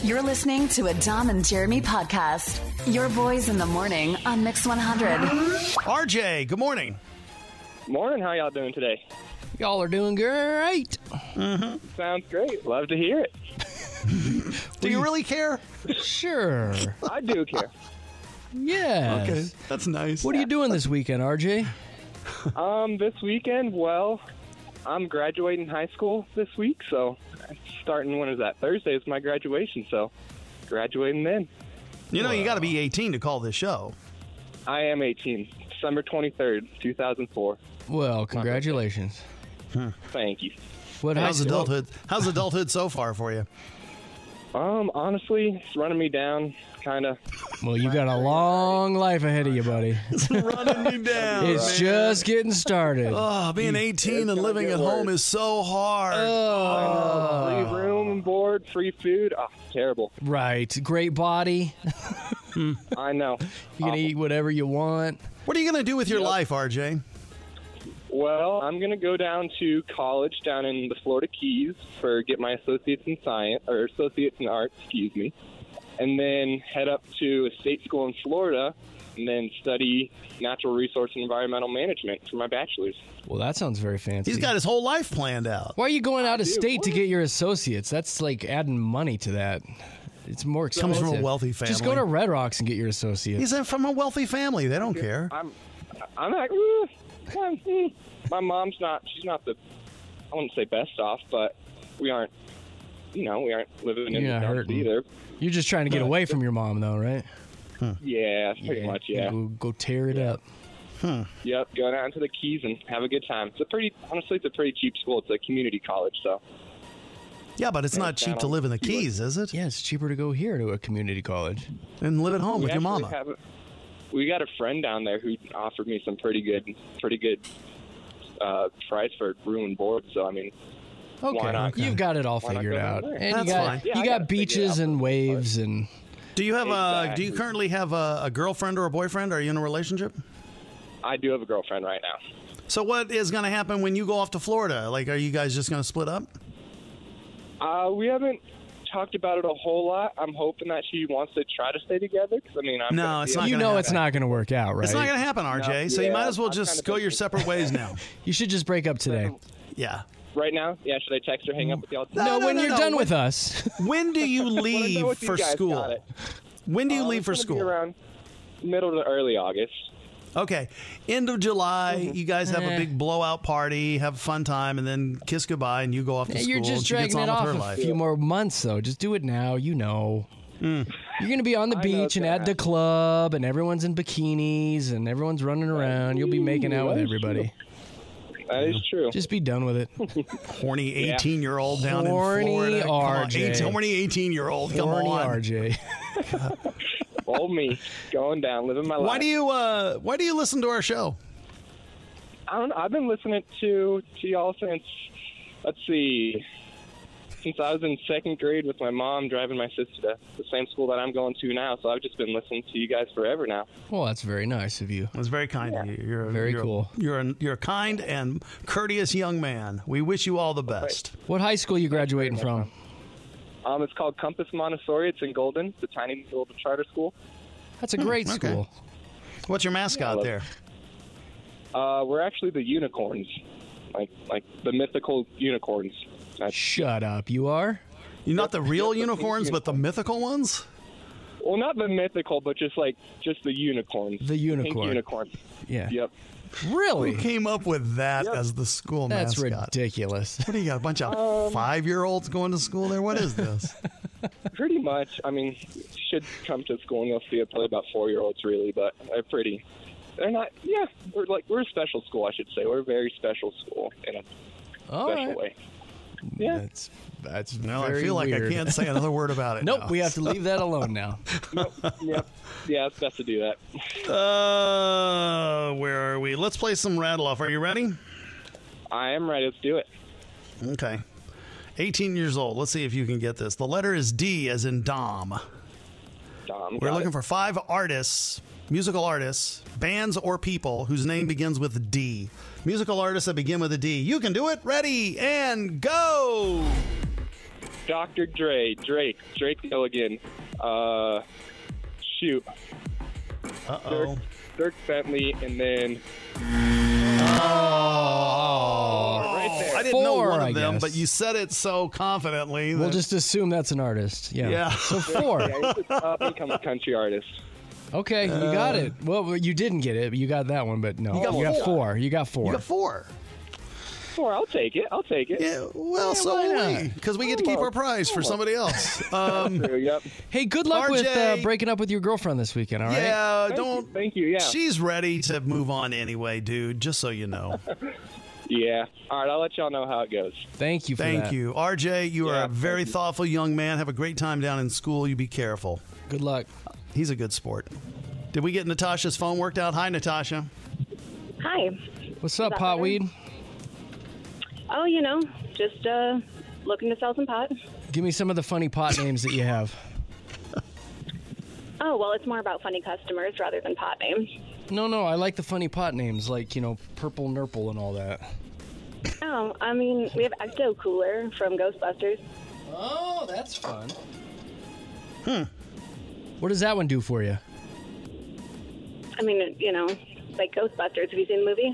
You're listening to a Dom and Jeremy podcast. Your boys in the morning on Mix 100. RJ, good morning. Morning. How y'all doing today? Y'all are doing great. Sounds great. Love to hear it. Do you really care? Sure. I do care. Yes. Okay, that's nice. What are you doing this weekend, RJ? This weekend, well, I'm graduating high school this week, so starting, when is that? Thursday is my graduation, so graduating then. You know, you got to be 18 to call this show. I am 18. December 23rd, 2004. Well, congratulations. Thank you. What How's high school? adulthood? How's adulthood so far for you? Honestly, it's running me down, kind of. Well, you got a long life ahead of you, buddy. It's running me down. It's just getting started. Oh, being 18 and living at home is so hard. Free room and board, free food. Oh, terrible. Right. Great body. I know. You can eat whatever you want. What are you going to do with your life, RJ? Well, I'm going to go down to college down in the Florida Keys get my associates in science, or associates in arts, and then head up to a state school in Florida and then study natural resource and environmental management for my bachelor's. Well, that sounds very fancy. He's got his whole life planned out. Why are you going out of state to What? get your associates? That's like adding money to that. It's more expensive. Comes from a wealthy Just family. go to Red Rocks and get your associates. He's from a wealthy family. They don't care. I'm like, my mom's she's not the, I wouldn't say best off, but we aren't living in the Yeah, dumps hurting. either. You're just trying to get away from your mom, though, right? Yeah, pretty much, yeah. Go tear it up. Yep, go down to the Keys and have a good time. It's a pretty cheap school. It's a community college, so. Yeah, but it's not cheap to live in the Keys, is it? Yeah, it's cheaper to go here to a community college. And live at home with your actually mama. We got a friend down there who offered me some pretty good price for room and board. So I mean, Okay, why not? you've got it all Why not figured go down out, there? and That's you got fine. Yeah, I you gotta got figure it beaches out. and waves and. Do you have Exactly. Do you currently have a girlfriend or a boyfriend? Are you in a relationship? I do have a girlfriend right now. So what is going to happen when you go off to Florida? Like, are you guys just going to split up? We haven't talked about it a whole lot. I'm hoping that she wants to try to stay together. Because I mean, No, it's not You gonna know happen. it's not going to work out, right? It's not going to happen, RJ. So you yeah, might as well I'm just kinda go your thinking- separate ways now. You should just break up today. Yeah. Right now, yeah. Should I text her, hang up with y'all? No, when you're no. done with us. When do you When I'm done leave with you for guys, school? got it. When do you leave It's for gonna be school? around middle to early August. Okay. End of July, Mm-hmm. you guys have a Eh. big blowout party, have a fun time, and then kiss goodbye, and you go off to school. You're and just she gets dragging on it with off her a life. few more months, though. Just do it now. You know. You're going to be on the I know beach and that. at the club, and everyone's in bikinis, and everyone's running around. You'll be making out with that is everybody. That is true. Just be done with it. Horny 18-year-old down Horny in Florida. Come on, RJ. horny 18-year-old. Come Horny on. RJ. Old me, going down, living my life. Why do you listen to our show? I don't know. I've been listening to y'all since, since I was in second grade with my mom driving my sister to the same school that I'm going to now. So I've just been listening to you guys forever now. Well, that's very nice of you. That's very kind of you. Very you're, cool. You're a kind and courteous young man. We wish you all the best. What high school are you graduating from? It's called Compass Montessori. It's in Golden. It's a tiny little charter school. That's a great okay. school. What's your mascot there? We're actually the unicorns, like the mythical unicorns. Shut up. You are? You're not the real unicorns, but the mythical ones? Well, not the mythical, but just the unicorns. The unicorn. Pink unicorn. Yeah. Yep. Really? Who came up with that Yep. as the school That's mascot? ridiculous. What do you got? A bunch of 5-year-olds going to school there? What is this? Pretty much. I mean, you should come to school and you'll see probably about 4-year-olds really, but they're not. Yeah, we're a special school, I should say. We're a very special school in a All special right. way. Yeah. That's No, very I feel like weird. I can't say another word about it. Nope, now. we have to leave that alone now. Yep. Yeah, it's best to do that. Where are we? Let's play some rattle off. Are you ready? I am ready. Let's do it. Okay. 18 years old. Let's see if you can get this. The letter is D as in Dom. Dom. We're looking for 5 artists, musical artists, bands or people whose name begins with D. Musical artists that begin with a D. You can do it. Ready and go. Dr. Dre, Drake Milligan, shoot, Uh-oh. Dirk Bentley, and then right there. I didn't know Four, one I of them, guess. but you said it so confidently. We'll that- just assume that's an artist. Yeah. Yeah. So 4. Yeah, he's an up-and-coming country artist. Okay, you got it. Well, you didn't get it. But you got that one, but no. You got You got four. 4. You got 4. You got 4. 4, I'll take it. Yeah, well, so why do not? we, because we get to keep our prize for somebody else. Yep. Hey, good luck with RJ. breaking up with your girlfriend this weekend, all right? Yeah, don't. Thank you. Yeah. She's ready to move on anyway, dude, just so you know. Yeah. All right. I'll let y'all know how it goes. Thank you for that. Thank you. RJ, you are Yeah, a very thank you. thoughtful young man. Have a great time down in school. You be careful. Good luck. He's a good sport. Did we get Natasha's phone worked out? Hi, Natasha. Hi. What's up, that better? Potweed? Oh, just looking to sell some pot. Give me some of the funny pot names that you have. Oh, well, it's more about funny customers rather than pot names. No, I like the funny pot names, like, Purple Nurple and all that. Oh, I mean, we have Ecto Cooler from Ghostbusters. Oh, that's fun. What does that one do for you? I mean, like Ghostbusters. Have you seen the movie?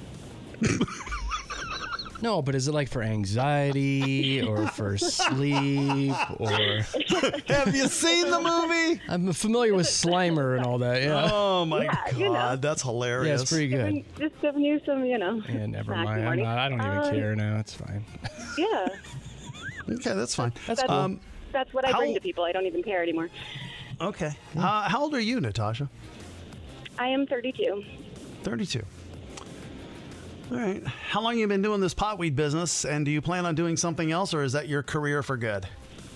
No, but is it like for anxiety or for sleep or... Have you seen the movie? I'm familiar with Slimer and all that, yeah. Oh, my Yeah, God. That's hilarious. Yeah, it's pretty good. Just giving you some, Yeah, never snack mind. morning. I don't even care now. It's fine. Yeah. Okay, that's fine. That's cool. That's what I How- bring to people. I don't even care anymore. Okay. How old are you, Natasha? I am 32. 32. All right. How long have you been doing this potweed business, and do you plan on doing something else, or is that your career for good?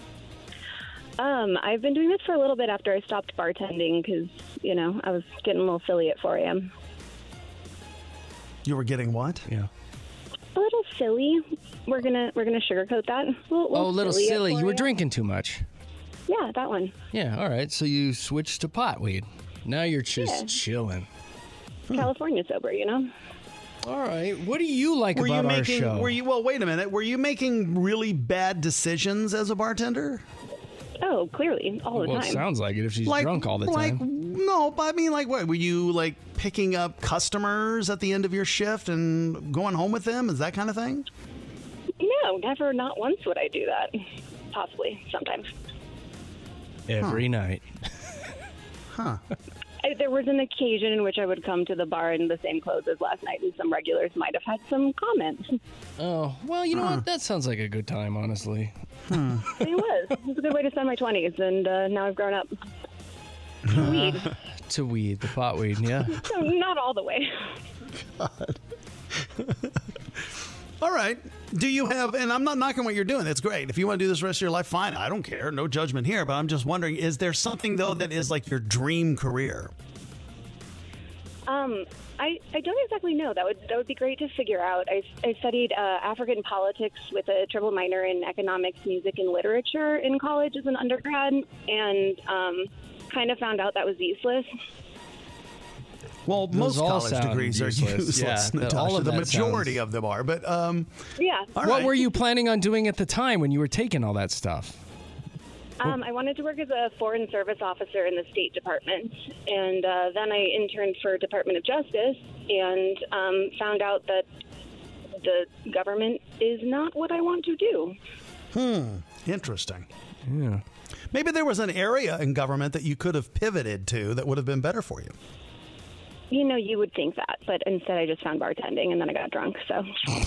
I've been doing this for a little bit after I stopped bartending because, I was getting a little silly at 4 a.m. You were getting what? Yeah. A little silly. We're gonna sugarcoat that. Oh, a little silly. at You were 4 a.m. drinking too much. Yeah, that one. Yeah, all right. So you switched to potweed. Now you're just Yeah. chilling. California sober, All right. What do you like about our show? Well, wait a minute. Were you making really bad decisions as a bartender? Oh, clearly, all the Well, it time. sounds like it if she's drunk all the time. No, but I mean, what? Were you picking up customers at the end of your shift and going home with them? Is that kind of thing? No, never, not once would I do that. Possibly, sometimes. Every night. Huh. There was an occasion in which I would come to the bar in the same clothes as last night, and some regulars might have had some comments. Oh, well, you know what? That sounds like a good time, honestly. It was. It was a good way to spend my 20s, and now I've grown up. Weed. To weed, the potweed, yeah. So not all the way. All right. Do you have, and I'm not knocking what you're doing. That's great. If you want to do this the rest of your life, fine. I don't care. No judgment here. But I'm just wondering, is there something, though, that is like your dream career? I don't exactly know. That would be great to figure out. I studied African politics with a triple minor in economics, music, and literature in college as an undergrad, and kind of found out that was useless. Well, Those most all college sound degrees useless. are useless, Yeah, Natasha. all of the that majority sounds- of them are. But Yeah. all What right. were you planning on doing at the time when you were taking all that stuff? I wanted to work as a foreign service officer in the State Department, and then I interned for Department of Justice and found out that the government is not what I want to do. Interesting. Yeah. Maybe there was an area in government that you could have pivoted to that would have been better for you. You would think that, but instead I just found bartending, and then I got drunk, so,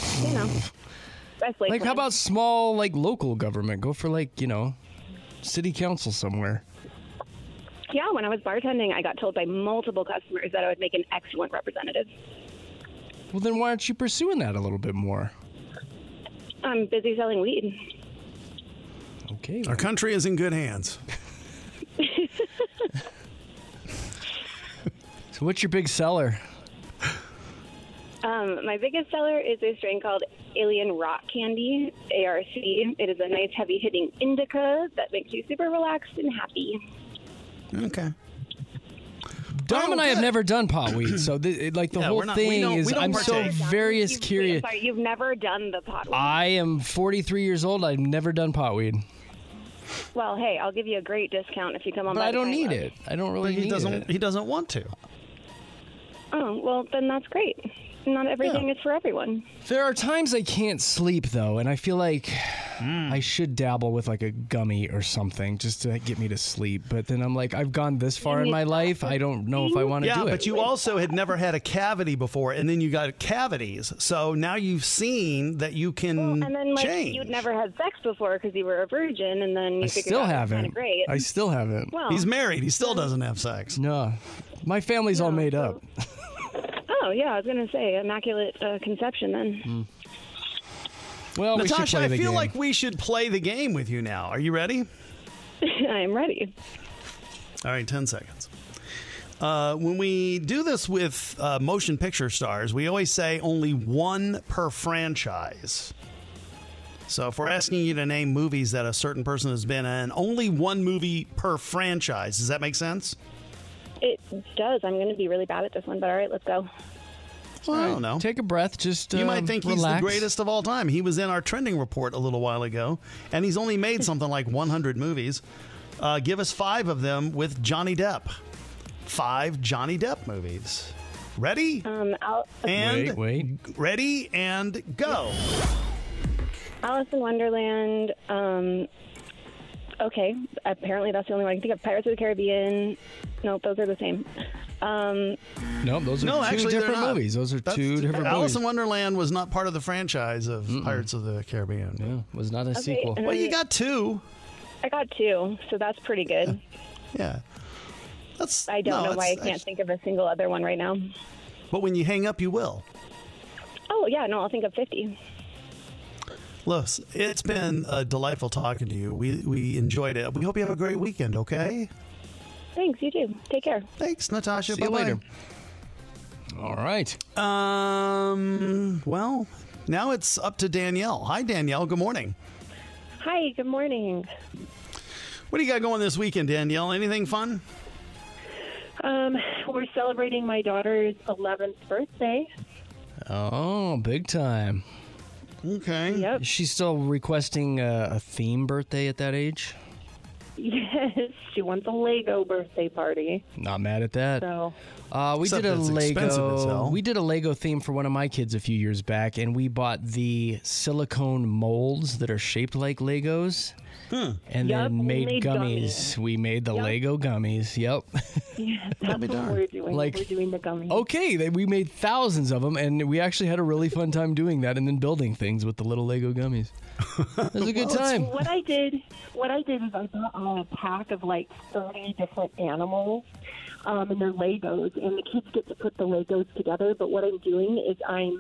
best Like, how about small, local government? Go for, city council somewhere. Yeah, when I was bartending, I got told by multiple customers that I would make an excellent representative. Well, then why aren't you pursuing that a little bit more? I'm busy selling weed. Okay. Our country is in good hands. So what's your big seller? My biggest seller is a strain called Alien Rock Candy, ARC. It is a nice, heavy-hitting indica that makes you super relaxed and happy. Okay. Dom and I have good. never done potweed, so the Yeah, whole we're not- we thing don't- is we don't I'm so partake. curious. Sorry, you've never done the pot weed. I am 43 years old. I've never done potweed. Well, hey, I'll give you a great discount if you come on But by. I don't the need Tiny it. I don't really He need doesn't. it. He doesn't want to. Lug. Oh, well, then that's great. Not everything is for everyone. There are times I can't sleep, though, and I feel like I should dabble with like a gummy or something just to get me to sleep. But then I'm like, I've gone this far in my life. I don't know if I want to Yeah, do it. but you also had never had a cavity before, and then you got cavities. So now you've seen that you can And then, like, change. you'd never had sex before because you were a virgin, and then you I figured still out it's haven't. kind of great. I still haven't. Well, He's married. He still doesn't have sex. No. My family's all made up. oh, yeah, I was going to say immaculate conception then. Well, we should Natasha, play I the feel game. like we should play the game with you now. Are you ready? I am ready. All right, 10 seconds. When we do this with motion picture stars, we always say only one per franchise. So if we're asking you to name movies that a certain person has been in, only one movie per franchise. Does that make sense? It does. I'm going to be really bad at this one, but all right, let's go. Well, I don't know. Take a breath. Just You might think relax. he's the greatest of all time. He was in our trending report a little while ago, and he's only made something like 100 movies. Give us 5 of them with Johnny Depp. 5 Johnny Depp movies. Ready? And Wait. ready and go. Alice in Wonderland. Okay, apparently that's the only one I can think of. Pirates of the Caribbean. Nope, those are the same. No, those are No, two actually, they're different not. movies. Those are That's- two different Alice movies. in Wonderland was not part of the franchise of Pirates of the Caribbean. Yeah, was not a sequel. and Well, then you got 2. I got 2, so that's pretty good. Yeah. That's. I don't no, know why I it's- can't think of a single other one right now. But when you hang up, you will. Oh, yeah, no, I'll think of 50. Look, it's been delightful talking to you. We enjoyed it. We hope you have a great weekend, okay? Thanks, you too. Take care. Thanks, Natasha. See you Bye-bye. later. All right. Well, now it's up to Danielle. Hi, Danielle. Good morning. Hi, good morning. What do you got going this weekend, Danielle? Anything fun? We're celebrating my daughter's 11th birthday. Oh, big time. Okay. Yep. Is she still requesting a theme birthday at that age? Yes, she wants a Lego birthday party. Not mad at that. So, We Except did a it's expensive as hell. Lego. We did a Lego theme for one of my kids a few years back, and we bought the silicone molds that are shaped like Legos, and Yep, then we made made gummies. gummies. We made the Lego gummies. Yep. yeah, that's what darned. we're doing. Like- We're doing the gummies. Okay, we made thousands of them, and we actually had a really fun time doing that, and then building things with the little Lego gummies. It was a good time. What I did is I bought a pack of like 30 different animals, and they're Legos, and the kids get to put the Legos together. But what I'm doing is I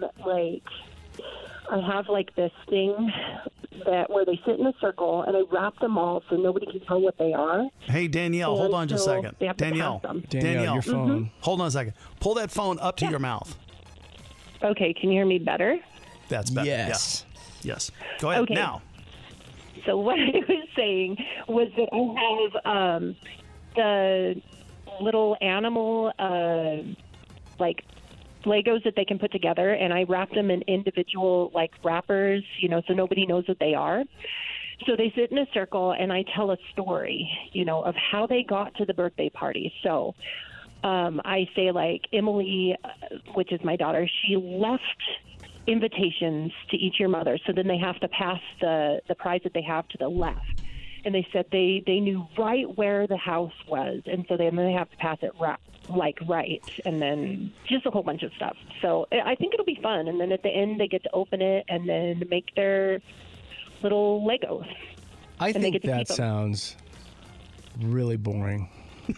have like this thing where they sit in a circle, and I wrap them all so nobody can tell what they are. Hey, Danielle, hold on just a second. They have to Danielle, pass them. Danielle, your phone. hold on a second. Pull that phone up to your mouth. Okay, can you hear me better? That's better. Yes. Yeah. Yes. Go ahead Okay. now. So what I was saying was that I have the little animal like Legos that they can put together, and I wrap them in individual like wrappers, so nobody knows what they are. So they sit in a circle, and I tell a story, of how they got to the birthday party. So I say like Emily, which is my daughter, she left invitations to each your mother, so then they have to pass the prize that they have to the left, and they said they knew right where the house was, and so then they have to pass it right, and then just a whole bunch of stuff. So I think it'll be fun, and then at the end they get to open it and then make their little Legos. I And they think get to that keep 'em. sounds really boring.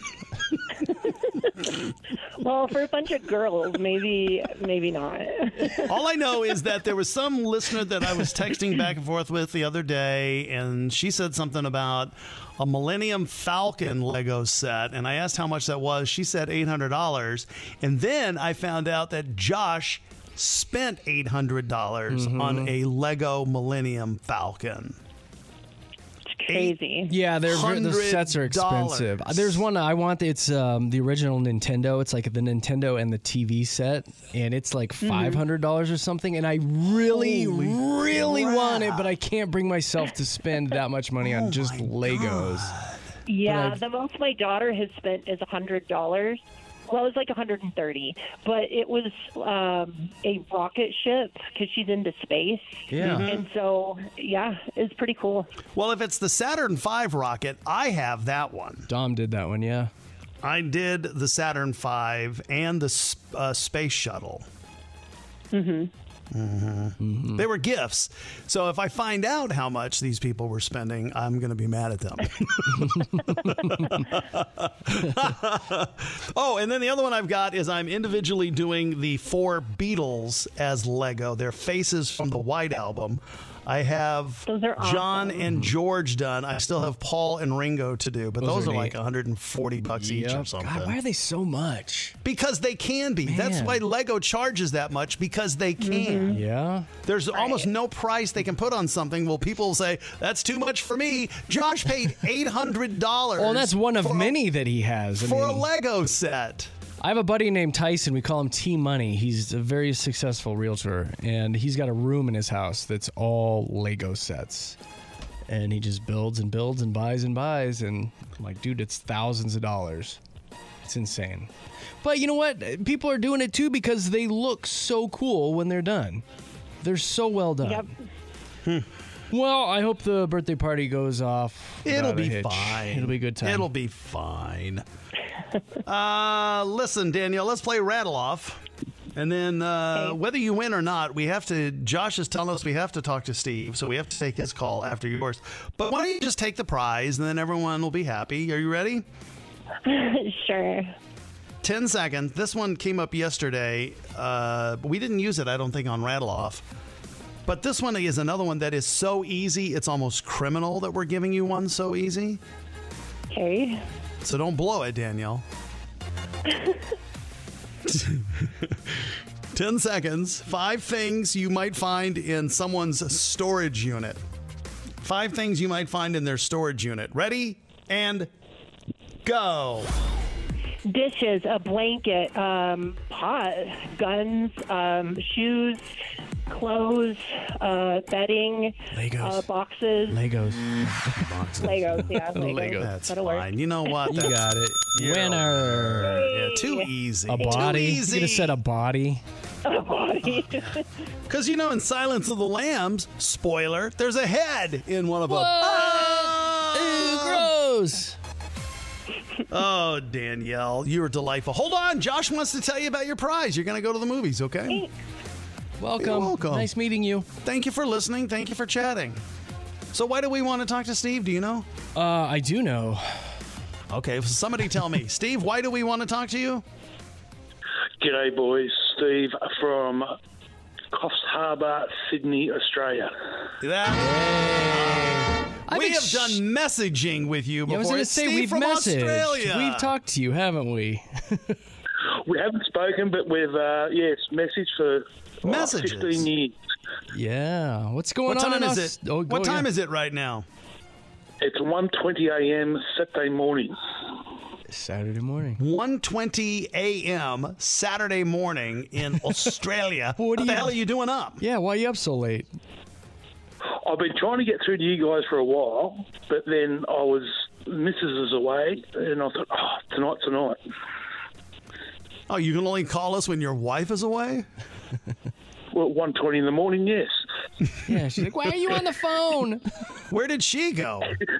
Well, for a bunch of girls, maybe not. All I know is that there was some listener that I was texting back and forth with the other day, and she said something about a Millennium Falcon Lego set, and I asked how much that was. She said $800, and then I found out that Josh spent $800 on a Lego Millennium Falcon. crazy. Yeah, the sets are expensive. There's one I want. It's the original Nintendo. It's like the Nintendo and the TV set, and it's like $500 or something. And I really want it, but I can't bring myself to spend that much money on just Legos. Yeah, the most my daughter has spent is $100. Well, it was like $130, but it was a rocket ship because she's into space. Yeah. And so, yeah, it's pretty cool. Well, if it's the Saturn V rocket, I have that one. Dom did that one, yeah. I did the Saturn V and the space shuttle. They were gifts. So if I find out how much these people were spending, I'm going to be mad at them. Oh, and then the other one I've got is I'm individually doing the 4 Beatles as Lego. Their faces from the White Album. I have Those are John awesome. and George done. I still have Paul and Ringo to do, but those are are like neat. $140 each or something. God, why are they so much? Because they can be. That's Man. why Lego charges that much, because they can. Yeah. There's almost no price they can put on something. Well, people will say, that's too much for me. Josh paid $800. Well, and that's one of many that he has. I for a mean, Lego set. I have a buddy named Tyson. We call him T Money. He's a very successful realtor, and he's got a room in his house that's all Lego sets. And he just builds and builds and buys. And I'm like, dude, it's thousands of dollars. It's insane. But you know what? People are doing it too because they look so cool when they're done. They're so well done. Yep. Well, I hope the birthday party goes off. It'll without a be hitch. fine. It'll be a good time. It'll be fine. Listen, Danielle, let's play Rattle Off. And then whether you win or not, Josh is telling us we have to talk to Steve, so we have to take his call after yours. But why don't you just take the prize, and then everyone will be happy. Are you ready? Sure. 10 seconds. This one came up yesterday. We didn't use it, I don't think, on Rattle Off. But this one is another one that is so easy, it's almost criminal that we're giving you one so easy. Okay. So don't blow it, Danielle. 10 seconds. 5 things you might find in someone's storage unit. 5 things you might find in their storage unit. Ready? And go. Dishes, a blanket, pot, guns, shoes, clothes, bedding, Legos. boxes. Legos. Legos, yeah. Legos. That's That'll work. fine. You know what? You got it. You're Winner. Yeah, too easy. A body. Too You easy. could have said a body. Because, in Silence of the Lambs, spoiler, there's a head in one of them. Ew, gross. Oh, Danielle, you were delightful. Hold on. Josh wants to tell you about your prize. You're going to go to the movies, okay? Welcome. You're welcome. Nice meeting you. Thank you for listening. Thank you for chatting. So why do we want to talk to Steve? Do you know? I do know. Okay, so somebody tell me. Steve, why do we want to talk to you? G'day, boys. Steve from Coffs Harbour, Sydney, Australia. We have done messaging with you before. I was going to It's say, Steve we've from messaged. Australia. We've talked to you, haven't we? We haven't spoken, but we've, messaged for Messages. 15 years. Yeah. What's going What on time in is Aus- it? Oh, What time is it right now? It's 1:20 a.m. Saturday morning. Saturday morning. 1:20 a.m. Saturday morning in Australia. What the hell are you doing up? Yeah, why are you up so late? I've been trying to get through to you guys for a while, but then Mrs. is away, and I thought, tonight. Oh, you can only call us when your wife is away? Well, 1:20 in the morning, yes. Yeah, she's like, why are you on the phone? Where did she go?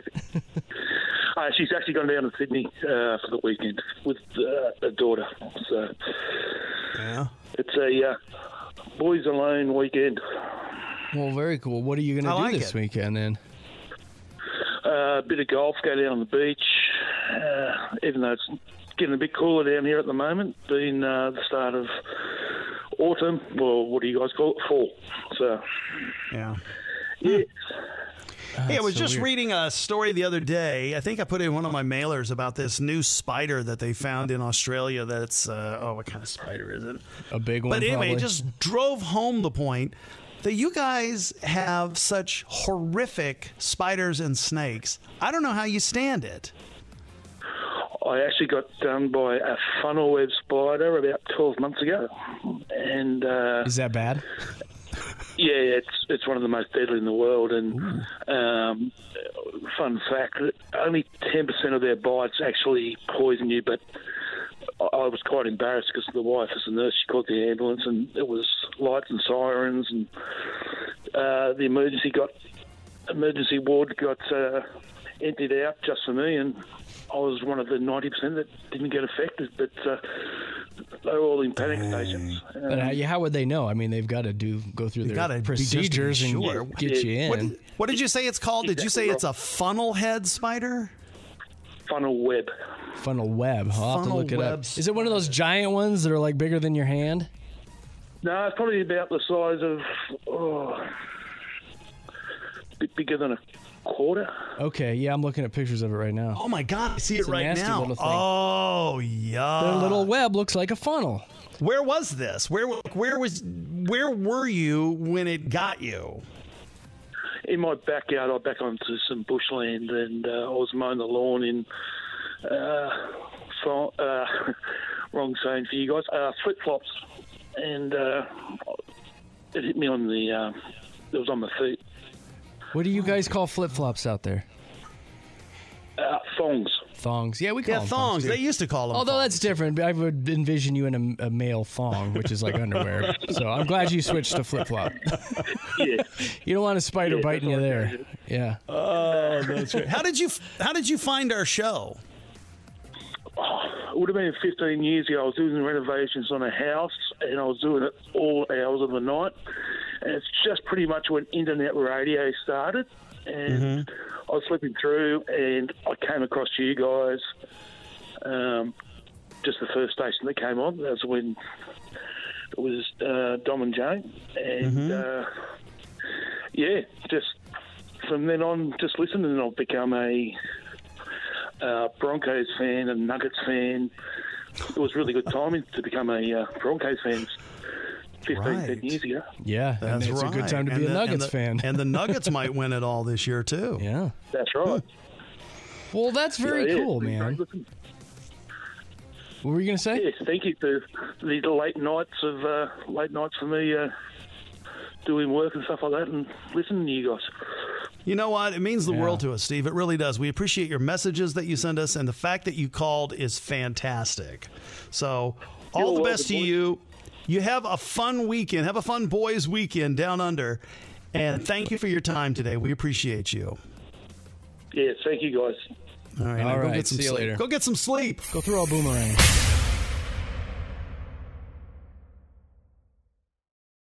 She's actually gone down to Sydney for the weekend with a daughter. So Yeah. it's a boys alone weekend. Well, very cool. What are you going I to do like this it. weekend then? A bit of golf, go down on the beach, even though it's getting a bit cooler down here at the moment, being the start of autumn. Well, what do you guys call it? Fall. So, Yeah. yeah. Hey, I was so just weird. reading a story the other day. I think I put in one of my mailers about this new spider that they found in Australia. That's what kind of spider is it? A big one, But anyway, probably. it just drove home the point that you guys have such horrific spiders and snakes. I don't know how you stand it. I actually got done by a funnel web spider about 12 months ago. And Is that bad? yeah, it's one of the most deadly in the world. And fun fact, only 10% of their bites actually poison you, but I was quite embarrassed because the wife is a nurse. She called the ambulance, and it was lights and sirens, and the emergency ward got emptied out just for me, and I was one of the 90% that didn't get affected, but they were all in panic stations. But how would they know? I mean, they've got to go through their procedures and get you in. What did you say it's called? Did you say it's a funnel head spider? Funnel web. Funnel web. I'll have to look it up. Is it one of those giant ones that are like bigger than your hand? No, it's probably about the size of a bit bigger than a quarter. Okay, yeah, I'm looking at pictures of it right now. Oh my God, I see it right nasty now. little thing. Oh yeah. Their little web looks like a funnel. Where was this? Where were you when it got you? In my backyard, I back onto some bushland, and I was mowing the lawn in wrong saying for you guys, flip flops, and it hit me on the. It was on my feet. What do you guys call flip flops out there? Thongs. Thongs. Yeah, we call them thongs. too. They used to call them. Although thongs. that's different. I would envision you in a male thong, which is like underwear. So I'm glad you switched to flip flop. Yeah. You don't want a spider biting you there. Yeah. Oh, that's great. How did you find our show? It would have been 15 years ago. I was doing renovations on a house, and I was doing it all hours of the night. And it's just pretty much when internet radio started. And I was flipping through, and I came across you guys. Just the first station that came on. That was when it was Dom and Jane. And, yeah, just from then on, just listening, and I've become a Broncos fan and Nuggets fan. It was really good timing to become a Broncos fan 10 years ago. Yeah, that's it's right. a good time to be a Nuggets fan. And the Nuggets might win it all this year, too. Yeah. That's right. Well, that's very cool, man. What were you going to say? Yes, thank you for the late nights for me doing work and stuff like that and listening to you guys. You know what? It means the world to us, Steve. It really does. We appreciate your messages that you send us, and the fact that you called is fantastic. So all the best to you. You have a fun weekend. Have a fun boys' weekend down under. And thank you for your time today. We appreciate you. Yeah, thank you, guys. All right. All go right, get some see you sleep. later. Go get some sleep. Go throw a boomerang.